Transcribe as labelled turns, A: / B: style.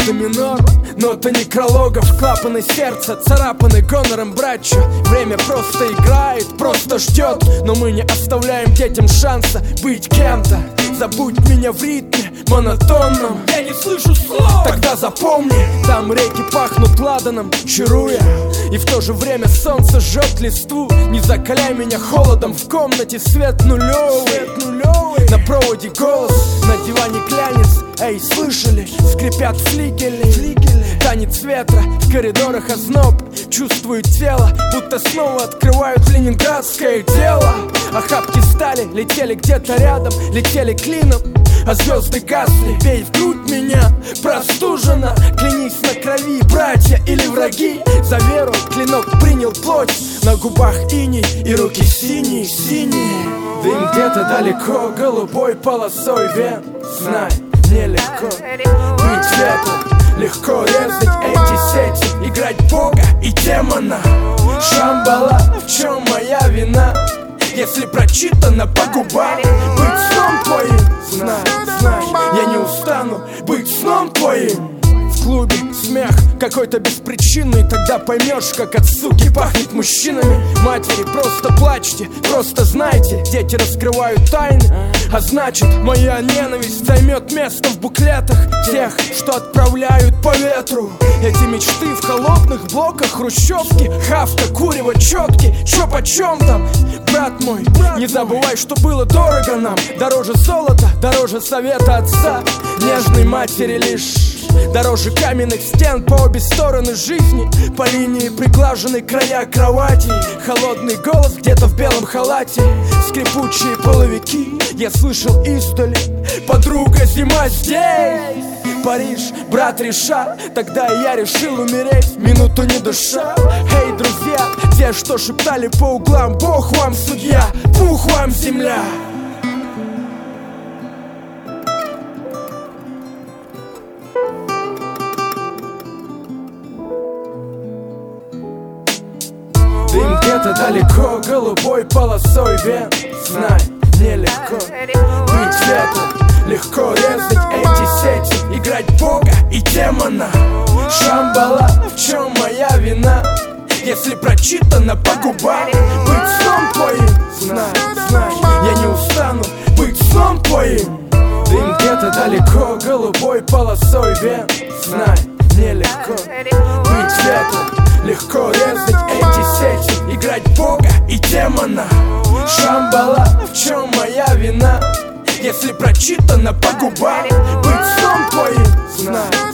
A: ноты минор, ноты некрологов, клапаны сердца, царапаны гонором, братча. Время просто играет, просто ждет, но мы не оставляем детям шанса быть кем-то. Забудь меня в ритме монотонном, я не слышу слов. Тогда запомни, там реки пахнут ладаном, чаруя, и в то же время солнце жжет листву. Не закаляй меня холодом, в комнате свет нулевый. На проводе голос, на диване клянец. Эй, слышали? Скрипят флигели. Танец ветра, в коридорах озноб. Чувствую тело, будто снова открывают ленинградское дело. Охапки стали, летели где-то рядом, летели клином, а звезды гасли. Бей в грудь меня, простужена. Клянись на крови, братья или враги. За веру клинок принял плоть. На губах иней и руки синие. Дым где-то далеко, голубой полосой вен. Знай, нелегко быть ветром, легко резать эти сети, играть Бога и демона. Шамбала, в чем моя вина? Если прочитано по губам, быть сном твоим. Знай, я не устану быть сном твоим. В клубе смех какой-то беспричинный, тогда поймешь, как от суки пахнет мужчинами. Матери, просто плачьте, просто знайте, дети раскрывают тайны, а значит, моя ненависть займет место в буклетах тех, что отправляют по ветру. Эти мечты в холодных блоках хрущевки, хавка, курево, четки, чё почем там? Брат мой, не забывай, что было дорого нам. Дороже золота, дороже совета отца, нежной матери лишь. Дороже каменных стен по обе стороны жизни, по линии приглажены края кровати. Холодный голос где-то в белом халате, скрипучие половики я слышал издали. Подруга, зима здесь. Париж, брат Риша, тогда я решил умереть, минуту не душа. Эй, друзья, те, что шептали по углам: Бог вам судья, пух вам земля. Дым где-то далеко, голубой полосой вен. Знай, нелегко быть ветром, легко резать эти сети, играть Бога и демона. Шамбала, в чем моя вина? Если прочитано по губам, быть сном твоим. Знай, я не устану быть сном твоим. Дым где-то далеко, голубой полосой вен. Знай, нелегко быть ветром, легко резать эти сети, играть Бога и демона. Шамбала, в чем моя вина? Если прочитано по губам, быть сном твоим. Знай,